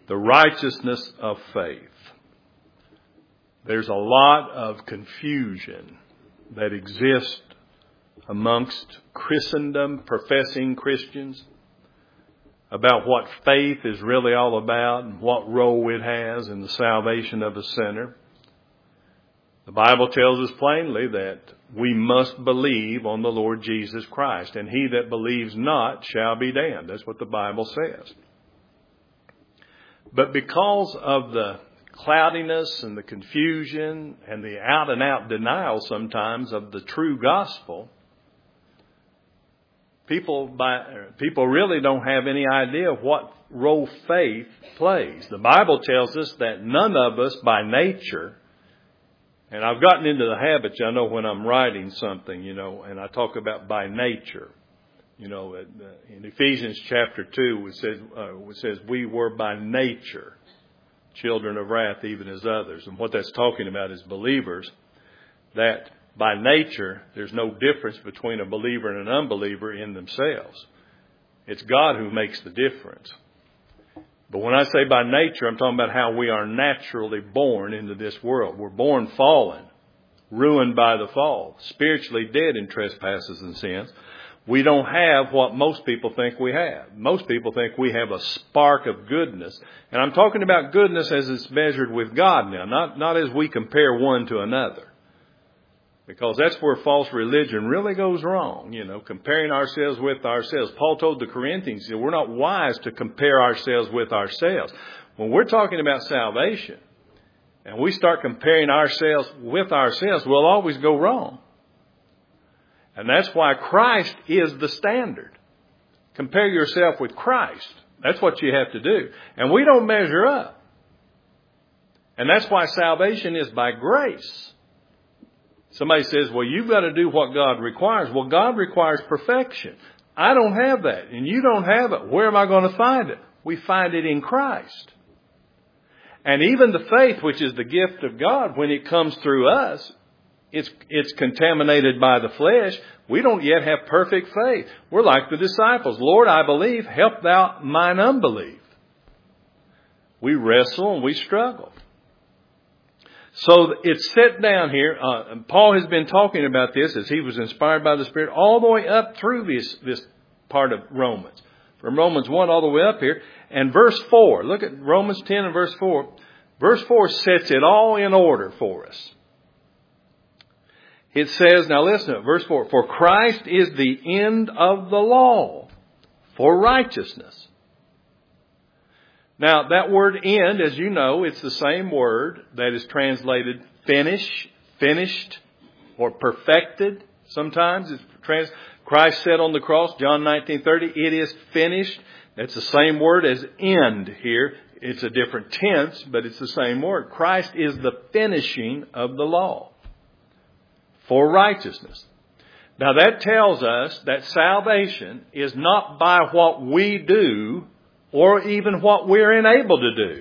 The righteousness of faith. There's a lot of confusion that exists amongst Christendom professing Christians about what faith is really all about and what role it has in the salvation of a sinner. The Bible tells us plainly that we must believe on the Lord Jesus Christ, and he that believes not shall be damned. That's what the Bible says. But because of the cloudiness and the confusion and the out-and-out denial sometimes of the true gospel, people really don't have any idea of what role faith plays. The Bible tells us that none of us by nature, and I've gotten into the habit, I know when I'm writing something, and I talk about by nature. In Ephesians chapter 2, it says we were by nature children of wrath, even as others. And what that's talking about is believers, that by nature, there's no difference between a believer and an unbeliever in themselves. It's God who makes the difference. But when I say by nature, I'm talking about how we are naturally born into this world. We're born fallen, ruined by the fall, spiritually dead in trespasses and sins. We don't have what most people think we have. Most people think we have a spark of goodness. And I'm talking about goodness as it's measured with God now, not as we compare one to another. Because that's where false religion really goes wrong, comparing ourselves with ourselves. Paul told the Corinthians, we're not wise to compare ourselves with ourselves. When we're talking about salvation and we start comparing ourselves with ourselves, we'll always go wrong. And that's why Christ is the standard. Compare yourself with Christ. That's what you have to do. And we don't measure up. And that's why salvation is by grace. Somebody says, well, you've got to do what God requires. Well, God requires perfection. I don't have that, and you don't have it. Where am I going to find it? We find it in Christ. And even the faith, which is the gift of God, when it comes through us, it's contaminated by the flesh. We don't yet have perfect faith. We're like the disciples. Lord, I believe. Help thou mine unbelief. We wrestle and we struggle. So it's set down here. Paul has been talking about this as he was inspired by the Spirit all the way up through this part of Romans. From Romans 1 all the way up here. And verse 4. Look at Romans 10 and verse 4. Verse 4 sets it all in order for us. It says, now listen to it, verse 4, for Christ is the end of the law for righteousness. Now, that word end, as you know, it's the same word that is translated finished, or perfected. Sometimes it's Christ said on the cross, John 19:30, it is finished. That's the same word as end here. It's a different tense, but it's the same word. Christ is the finishing of the law for righteousness. Now that tells us that salvation is not by what we do or even what we're enabled to do.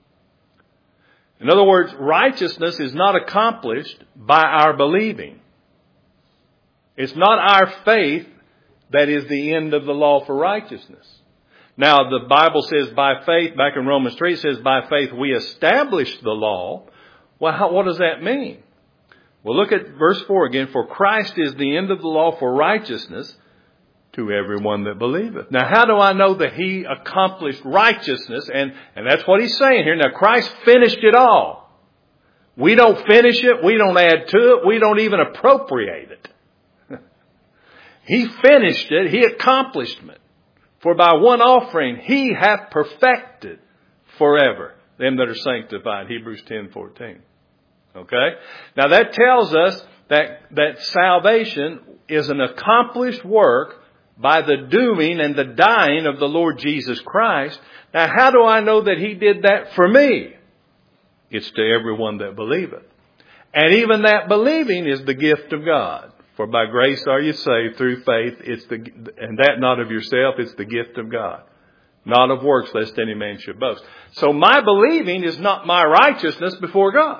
In other words, righteousness is not accomplished by our believing. It's not our faith that is the end of the law for righteousness. Now the Bible says by faith, back in Romans 3, it says by faith we established the law. Well, what does that mean? Well, look at verse 4 again. For Christ is the end of the law for righteousness to everyone that believeth. Now, how do I know that he accomplished righteousness? And that's what he's saying here. Now, Christ finished it all. We don't finish it. We don't add to it. We don't even appropriate it. He finished it. He accomplished it. For by one offering he hath perfected forever them that are sanctified. Hebrews 10:14. Okay? Now that tells us that salvation is an accomplished work by the doing and the dying of the Lord Jesus Christ. Now how do I know that he did that for me? It's to everyone that believeth. And even that believing is the gift of God. For by grace are you saved through faith. And that not of yourself, it's the gift of God. Not of works, lest any man should boast. So my believing is not my righteousness before God.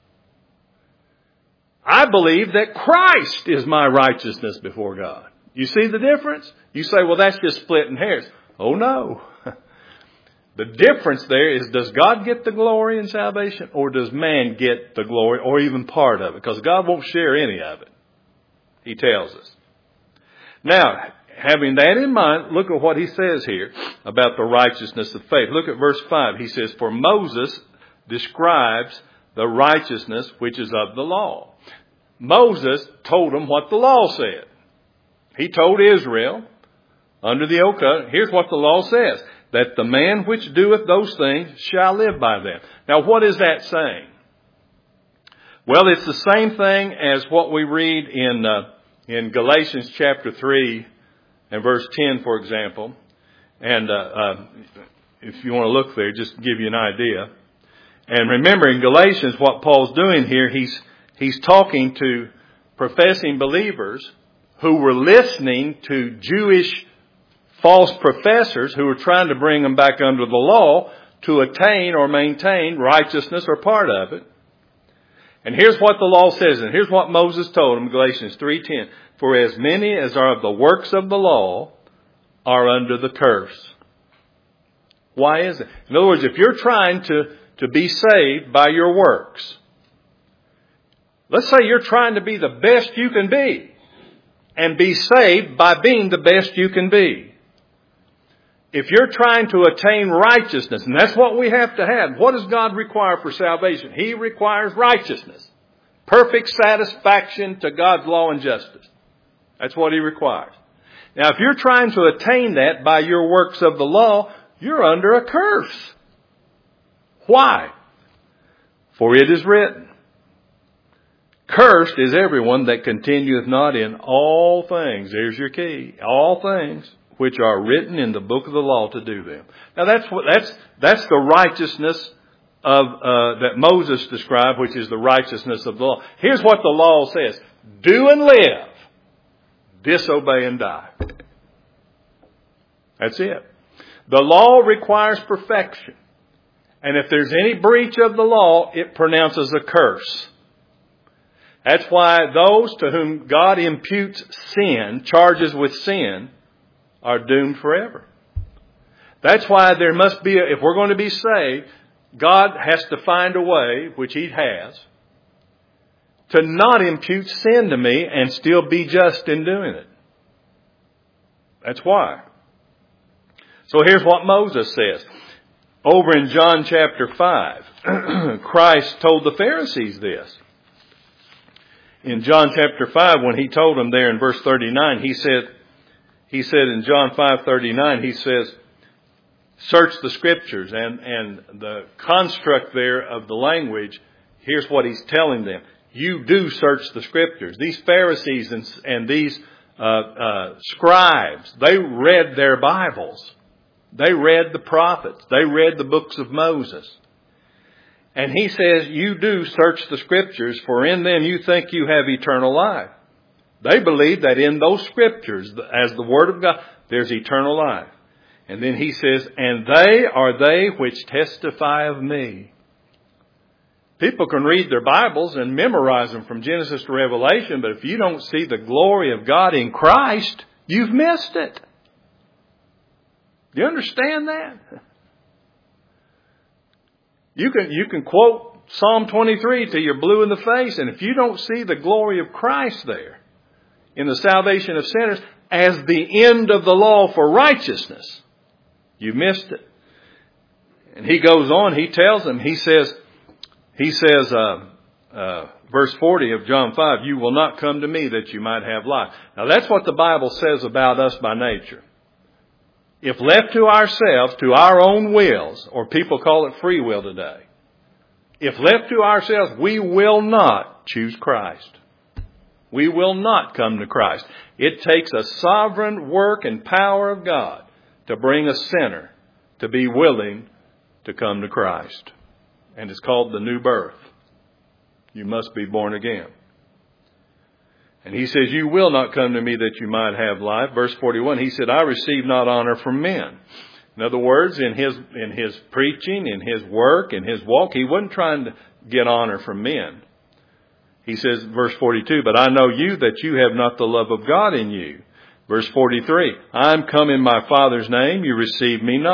I believe that Christ is my righteousness before God. You see the difference? You say, well, that's just splitting hairs. Oh, no. The difference there is, does God get the glory in salvation, or does man get the glory, or even part of it? Because God won't share any of it. He tells us. Now, having that in mind, look at what he says here about the righteousness of faith. Look at verse 5. He says, for Moses describes the righteousness which is of the law. Moses told them what the law said. He told Israel, under the old covenant, here's what the law says, that the man which doeth those things shall live by them. Now, what is that saying? Well, it's the same thing as what we read in Galatians chapter 3 and verse 10, for example. And if you want to look there, just to give you an idea. And remember, in Galatians, what Paul's doing here, he's talking to professing believers who were listening to Jewish false professors who were trying to bring them back under the law to attain or maintain righteousness or part of it. And here's what the law says, and here's what Moses told them, Galatians 3:10. For as many as are of the works of the law are under the curse. Why is it? In other words, if you're trying to be saved by your works, let's say you're trying to be the best you can be and be saved by being the best you can be. If you're trying to attain righteousness, and that's what we have to have, what does God require for salvation? He requires righteousness. Perfect satisfaction to God's law and justice. That's what He requires. Now, if you're trying to attain that by your works of the law, you're under a curse. Why? For it is written, cursed is everyone that continueth not in all things. There's your key. All things which are written in the book of the law to do them. Now that's the righteousness of that Moses described, which is the righteousness of the law. Here's what the law says: do and live, disobey and die. That's it. The law requires perfection, and if there's any breach of the law, it pronounces a curse. That's why those to whom God imputes sin, charges with sin, are doomed forever. That's why there must be, if we're going to be saved, God has to find a way, which He has, to not impute sin to me and still be just in doing it. That's why. So here's what Moses says. Over in John chapter 5, Christ told the Pharisees this. In John chapter 5, when He told them there in verse 39, He said in John 5:39, He says, search the Scriptures. And the construct there of the language, here's what He's telling them. You do search the Scriptures. These Pharisees and these scribes, they read their Bibles. They read the prophets. They read the books of Moses. And He says, you do search the Scriptures, for in them you think you have eternal life. They believe that in those Scriptures, as the Word of God, there's eternal life. And then He says, and they are they which testify of me. People can read their Bibles and memorize them from Genesis to Revelation, but if you don't see the glory of God in Christ, you've missed it. Do you understand that? You can quote Psalm 23 till you're blue in the face, and if you don't see the glory of Christ there in the salvation of sinners as the end of the law for righteousness, you missed it. And he goes on, he tells them, he says, verse 40 of John 5, you will not come to me that you might have life. Now that's what the Bible says about us by nature. If left to ourselves, to our own wills, or people call it free will today, if left to ourselves, we will not choose Christ. We will not come to Christ. It takes a sovereign work and power of God to bring a sinner to be willing to come to Christ. And it's called the new birth. You must be born again. And He says, you will not come to me that you might have life. Verse 41, He said, I receive not honor from men. In other words, in his preaching, in His work, in His walk, He wasn't trying to get honor from men. He says, verse 42, but I know you that you have not the love of God in you. Verse 43, I am come in my Father's name, you receive me not.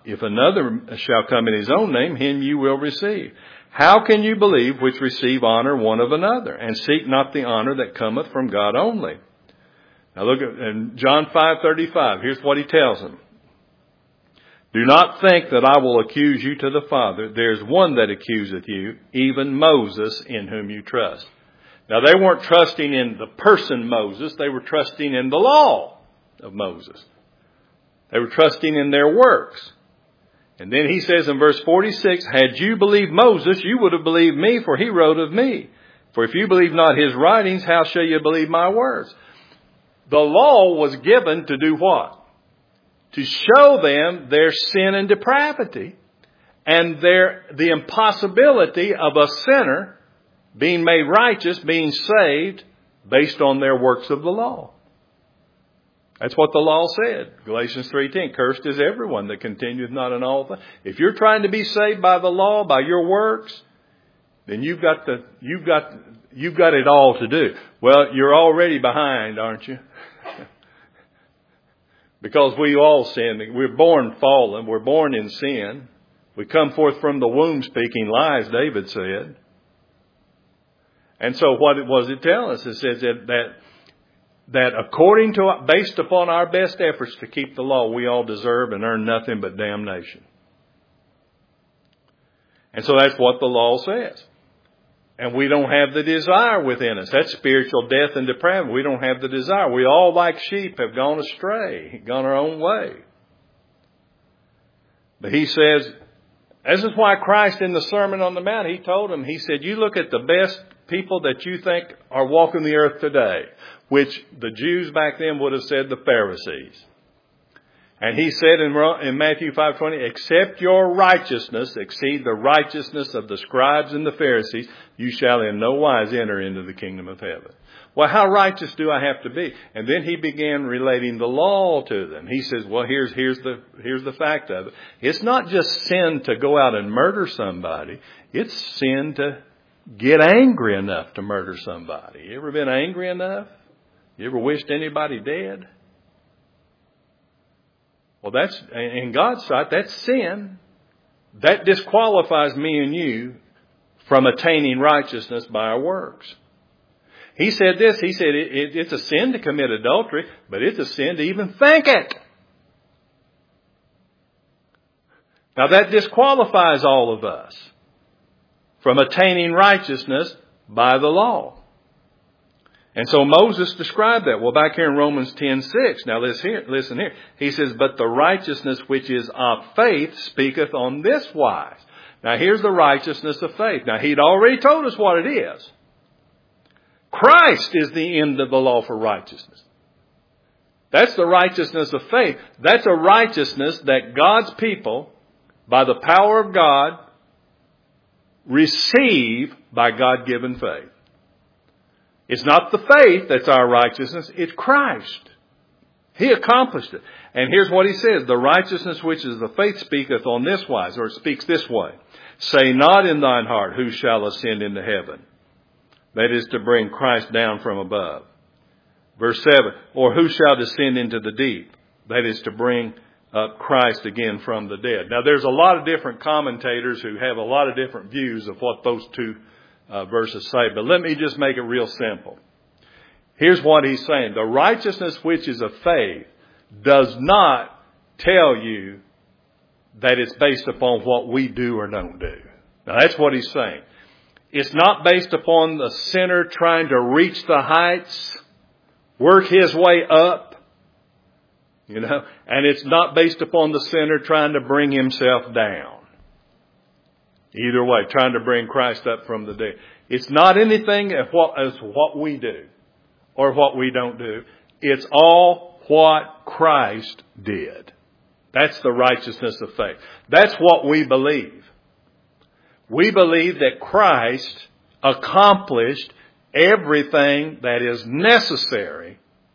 If another shall come in his own name, him you will receive. How can you believe which receive honor one of another, and seek not the honor that cometh from God only? Now look at in John 5:35. Here's what he tells them. Do not think that I will accuse you to the Father. There's one that accuseth you, even Moses, in whom you trust. Now they weren't trusting in the person Moses. They were trusting in the law of Moses. They were trusting in their works. And then he says in verse 46, had you believed Moses, you would have believed me, for he wrote of me. For if you believe not his writings, how shall you believe my words? The law was given to do what? To show them their sin and depravity and the impossibility of a sinner being made righteous, being saved based on their works of the law. That's what the law said. Galatians 3:10, cursed is everyone that continueth not in all things. If you're trying to be saved by the law, by your works, then you've got it all to do. Well, you're already behind, aren't you? Because we all sin. We're born fallen. We're born in sin. We come forth from the womb speaking lies, David said. And so what was it telling us? It says that according to, based upon our best efforts to keep the law, we all deserve and earn nothing but damnation. And so that's what the law says. And we don't have the desire within us. That's spiritual death and depravity. We don't have the desire. We all, like sheep, have gone astray, gone our own way. But he says, this is why Christ in the Sermon on the Mount, he told them, he said, you look at the best people that you think are walking the earth today, which the Jews back then would have said the Pharisees. And he said in Matthew 5:20, except your righteousness exceed the righteousness of the scribes and the Pharisees, you shall in no wise enter into the kingdom of heaven. Well, how righteous do I have to be? And then he began relating the law to them. He says, well, here's the fact of it. It's not just sin to go out and murder somebody. It's sin to get angry enough to murder somebody. You ever been angry enough? You ever wished anybody dead? Well, that's, in God's sight, that's sin. That disqualifies me and you from attaining righteousness by our works. He said this, he said it's a sin to commit adultery, but it's a sin to even think it. Now that disqualifies all of us from attaining righteousness by the law. And so Moses described that. Well, back here in Romans 10:6, now listen here. He says, but the righteousness which is of faith speaketh on this wise. Now here's the righteousness of faith. Now he'd already told us what it is. Christ is the end of the law for righteousness. That's the righteousness of faith. That's a righteousness that God's people, by the power of God, receive by God-given faith. It's not the faith that's our righteousness, it's Christ. He accomplished it. And here's what he says, the righteousness which is the faith speaketh on this wise, or it speaks this way. Say not in thine heart, who shall ascend into heaven? That is to bring Christ down from above. Verse 7, or who shall descend into the deep? That is to bring up Christ again from the dead. Now there's a lot of different commentators who have a lot of different views of what those two verses say. But let me just make it real simple. Here's what he's saying. The righteousness which is of faith does not tell you that it's based upon what we do or don't do. Now that's what he's saying. It's not based upon the sinner trying to reach the heights, work his way up, and it's not based upon the sinner trying to bring himself down. Either way, trying to bring Christ up from the dead. It's not anything as what we do or what we don't do. It's all what Christ did. That's the righteousness of faith. That's what we believe. We believe that Christ accomplished everything that is necessary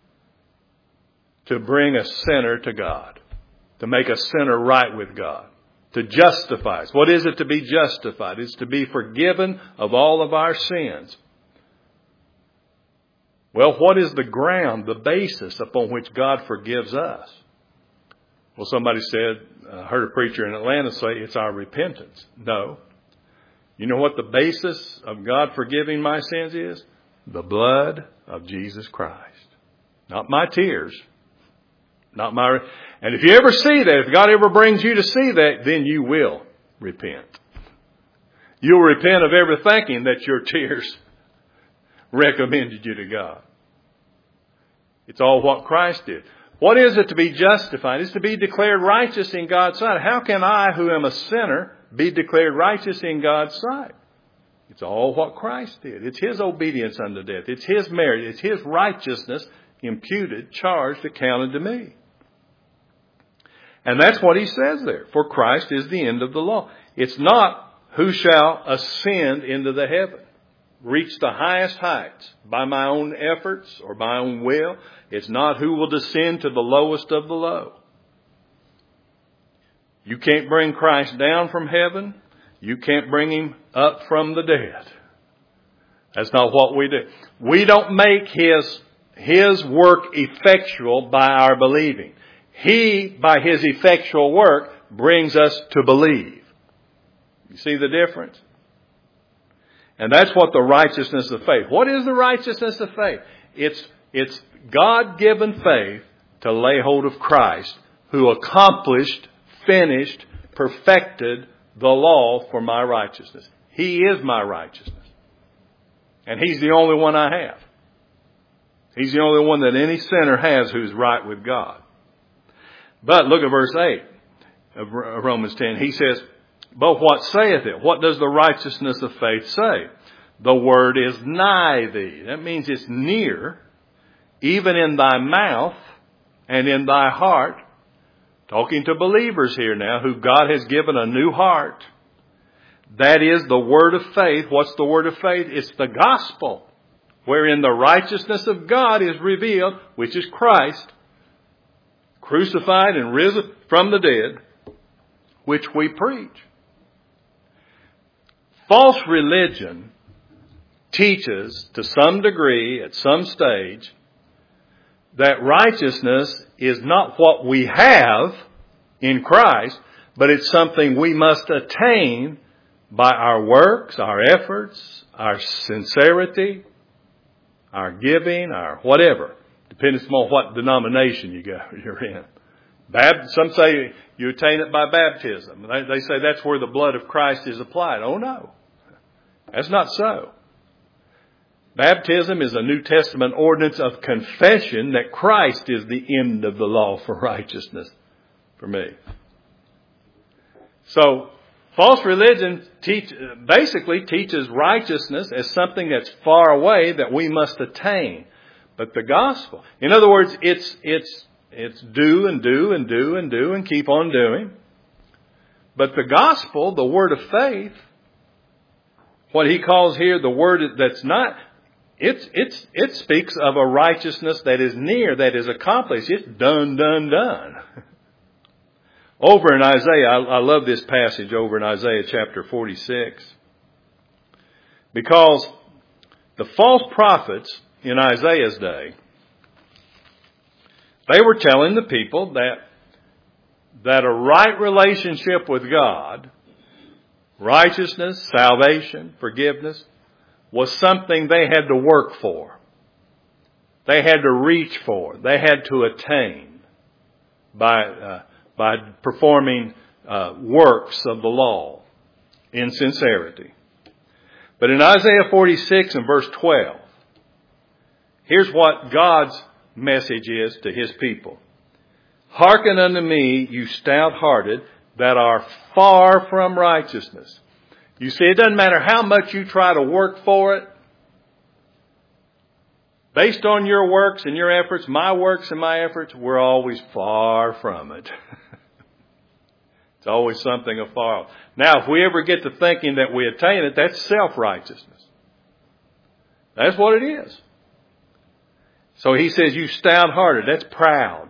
to bring a sinner to God, to make a sinner right with God. To justify us. What is it to be justified? It's to be forgiven of all of our sins. Well, what is the ground, the basis upon which God forgives us? Well, somebody said, I heard a preacher in Atlanta say it's our repentance. No. You know what the basis of God forgiving my sins is? The blood of Jesus Christ. Not my tears. And if you ever see that, if God ever brings you to see that, then you will repent. You'll repent of ever thinking that your tears recommended you to God. It's all what Christ did. What is it to be justified? It's to be declared righteous in God's sight. How can I, who am a sinner, be declared righteous in God's sight? It's all what Christ did. It's His obedience unto death. It's His merit. It's His righteousness imputed, charged, accounted to me. And that's what He says there. For Christ is the end of the law. It's not who shall ascend into the heaven, reach the highest heights by my own efforts or my own will. It's not who will descend to the lowest of the low. You can't bring Christ down from heaven. You can't bring Him up from the dead. That's not what we do. We don't make His work effectual by our believing. He, by His effectual work, brings us to believe. You see the difference? And that's what the righteousness of faith. What is the righteousness of faith? It's God-given faith to lay hold of Christ, who accomplished, finished, perfected the law for my righteousness. He is my righteousness. And He's the only one I have. He's the only one that any sinner has who's right with God. But look at verse 8 of Romans 10. He says, but what saith it? What does the righteousness of faith say? The word is nigh thee. That means it's near, even in thy mouth and in thy heart. Talking to believers here now who God has given a new heart. That is the word of faith. What's the word of faith? It's the gospel, wherein the righteousness of God is revealed, which is Christ, crucified and risen from the dead, which we preach. False religion teaches to some degree, at some stage, that righteousness is not what we have in Christ, but it's something we must attain by our works, our efforts, our sincerity, our giving, our whatever, depending on what denomination you're in. Some say you attain it by baptism. They say that's where the blood of Christ is applied. Oh no, that's not so. Baptism is a New Testament ordinance of confession that Christ is the end of the law for righteousness for me. So, false religion basically teaches righteousness as something that's far away that we must attain. But the gospel, in other words, it's do and do and do and do and keep on doing. But the gospel, the word of faith, what he calls here the word that's not, it speaks of a righteousness that is near, that is accomplished. It's done. Over in Isaiah, I love this passage over in Isaiah chapter 46. Because the false prophets in Isaiah's day, they were telling the people that a right relationship with God, righteousness, salvation, forgiveness, was something they had to work for. They had to reach for. They had to attain by performing works of the law in sincerity. But in Isaiah 46 and verse 12, here's what God's message is to His people. Hearken unto me, you stout-hearted, that are far from righteousness. You see, it doesn't matter how much you try to work for it. Based on your works and your efforts, my works and my efforts, we're always far from it. It's always something afar off. Now, if we ever get to thinking that we attain it, that's self-righteousness. That's what it is. So he says, you stout-hearted. That's proud.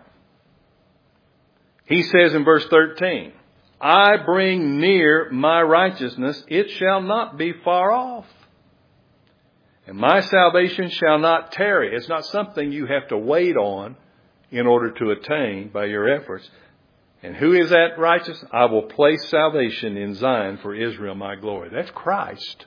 He says in verse 13, I bring near my righteousness, it shall not be far off. And my salvation shall not tarry. It's not something you have to wait on in order to attain by your efforts. And who is that righteous? I will place salvation in Zion for Israel, my glory. That's Christ.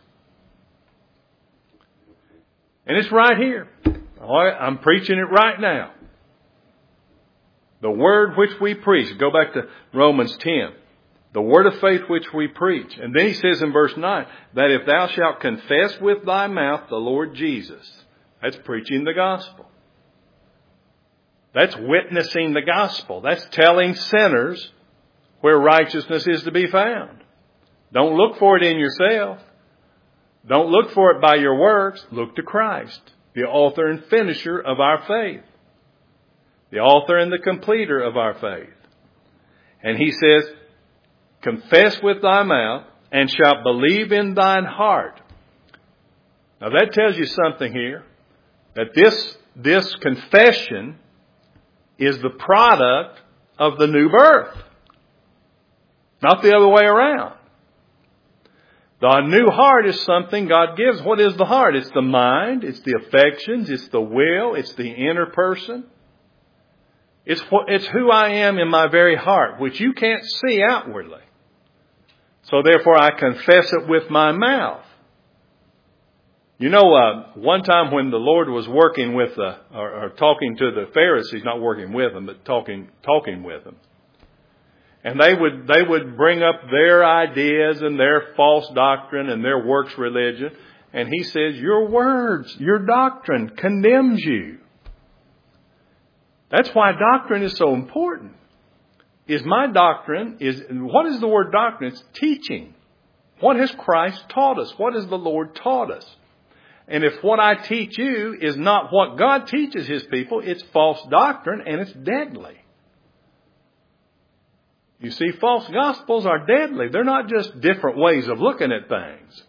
And it's right here. All right, I'm preaching it right now. The word which we preach. Go back to Romans 10. The word of faith which we preach. And then he says in verse 9, that if thou shalt confess with thy mouth the Lord Jesus. That's preaching the gospel. That's witnessing the gospel. That's telling sinners where righteousness is to be found. Don't look for it in yourself. Don't look for it by your works. Look to Christ, the author and finisher of our faith. The author and the completer of our faith. And he says, confess with thy mouth and shalt believe in thine heart. Now that tells you something here. That this confession is the product of the new birth. Not the other way around. The new heart is something God gives. What is the heart? It's the mind. It's the affections. It's the will. It's the inner person. It's who I am in my very heart, which you can't see outwardly. So therefore I confess it with my mouth. You know, one time when the Lord was working with or talking to the Pharisees, not working with them, but talking with them. And they would bring up their ideas and their false doctrine and their works religion. And he says, your words, your doctrine condemns you. That's why doctrine is so important. What is the word doctrine? It's teaching. What has Christ taught us? What has the Lord taught us? And if what I teach you is not what God teaches His people, it's false doctrine and it's deadly. You see, false gospels are deadly. They're not just different ways of looking at things.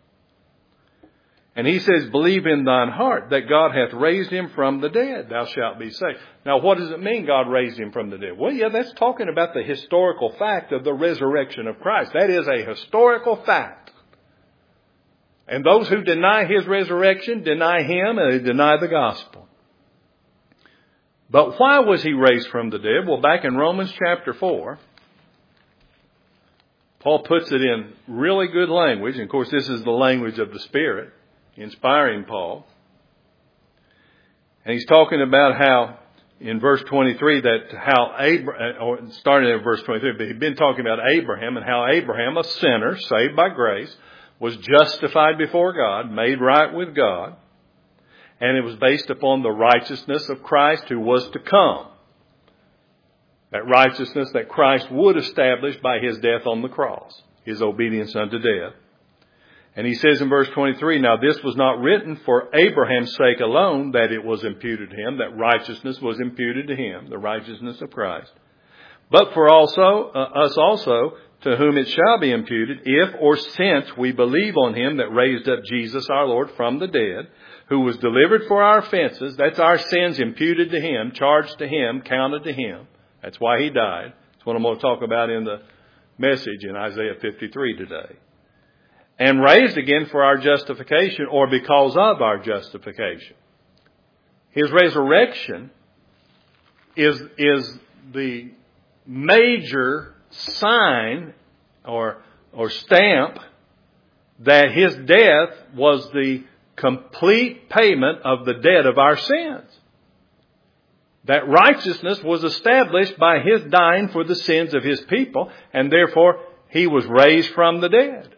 And he says, believe in thine heart that God hath raised him from the dead. Thou shalt be saved. Now, what does it mean God raised him from the dead? Well, yeah, that's talking about the historical fact of the resurrection of Christ. That is a historical fact. And those who deny his resurrection deny him and they deny the gospel. But why was he raised from the dead? Well, back in Romans chapter 4, Paul puts it in really good language. And of course, this is the language of the Spirit, inspiring Paul. And he's talking about how, in verse 23, starting at verse 23, but he'd been talking about Abraham and how Abraham, a sinner, saved by grace, was justified before God, made right with God. And it was based upon the righteousness of Christ who was to come. That righteousness that Christ would establish by his death on the cross, his obedience unto death. And he says in verse 23, now this was not written for Abraham's sake alone, that it was imputed to him, that righteousness was imputed to him, the righteousness of Christ, but for us also, to whom it shall be imputed, if or since we believe on him that raised up Jesus our Lord from the dead, who was delivered for our offenses, that's our sins imputed to him, charged to him, counted to him. That's why he died. That's what I'm going to talk about in the message in Isaiah 53 today. And raised again for our justification, or because of our justification. His resurrection is the major sign or stamp that his death was the complete payment of the debt of our sins. That righteousness was established by his dying for the sins of his people, and therefore he was raised from the dead.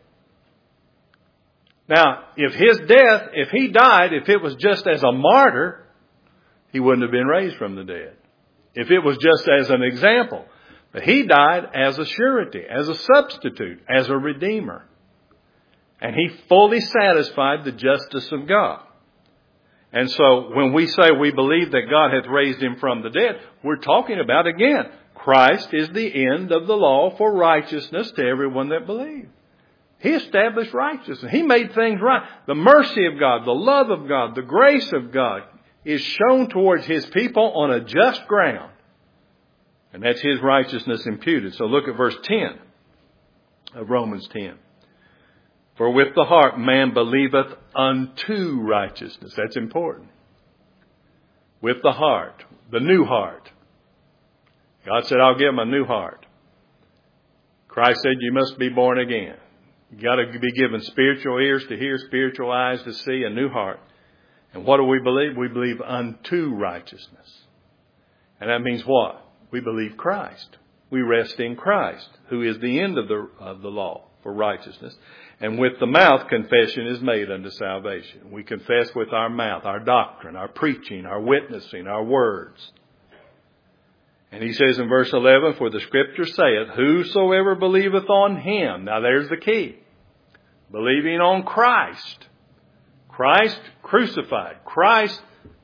Now, if he died, if it was just as a martyr, he wouldn't have been raised from the dead. If it was just as an example. But he died as a surety, as a substitute, as a redeemer. And he fully satisfied the justice of God. And so when we say we believe that God hath raised him from the dead, we're talking about, again, Christ is the end of the law for righteousness to everyone that believes. He established righteousness. He made things right. The mercy of God, the love of God, the grace of God is shown towards his people on a just ground. And that's his righteousness imputed. So look at verse 10 of Romans 10. For with the heart man believeth unto righteousness. That's important. With the heart, the new heart. God said, I'll give them a new heart. Christ said, you must be born again. You got to be given spiritual ears to hear, spiritual eyes to see, a new heart. And what do we believe? We believe unto righteousness. And that means what? We believe Christ. We rest in Christ, who is the end of the law for righteousness. And with the mouth, confession is made unto salvation. We confess with our mouth, our doctrine, our preaching, our witnessing, our words. And he says in verse 11, for the scripture saith, whosoever believeth on him. Now there's the key. Believing on Christ. Christ crucified. Christ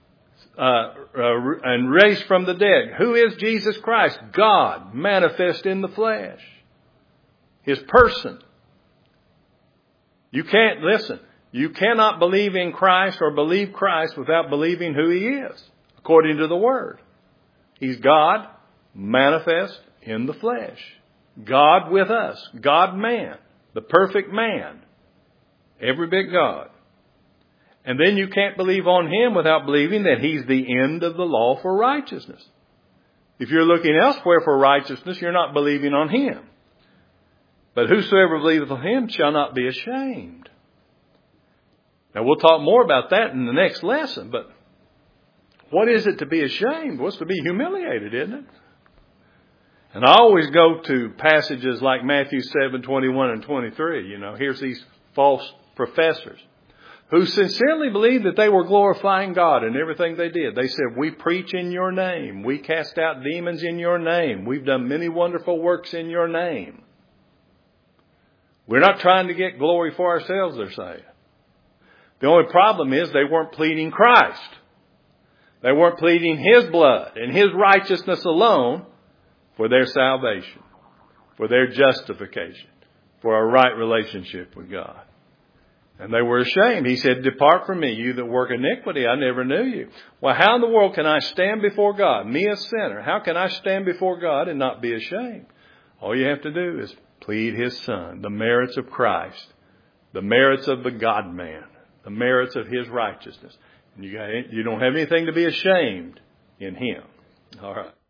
and raised from the dead. Who is Jesus Christ? God manifest in the flesh. His person. You can't, listen, you cannot believe in Christ or believe Christ without believing who He is, according to the Word. He's God manifest in the flesh. God with us. God-man. The perfect man. Every bit God. And then you can't believe on Him without believing that He's the end of the law for righteousness. If you're looking elsewhere for righteousness, you're not believing on Him. But whosoever believeth on Him shall not be ashamed. Now we'll talk more about that in the next lesson, but what is it to be ashamed? Well, it's to be humiliated, isn't it? And I always go to passages like Matthew 7:21 and 23. You know, here's these false professors who sincerely believed that they were glorifying God in everything they did. They said, we preach in your name. We cast out demons in your name. We've done many wonderful works in your name. We're not trying to get glory for ourselves, they're saying. The only problem is they weren't pleading Christ. They weren't pleading His blood and His righteousness alone for their salvation, for their justification, for a right relationship with God. And they were ashamed. He said, depart from me, you that work iniquity. I never knew you. Well, how in the world can I stand before God, me a sinner? How can I stand before God and not be ashamed? All you have to do is plead His Son, the merits of Christ, the merits of the God-man, the merits of His righteousness. And you don't have anything to be ashamed in Him. All right.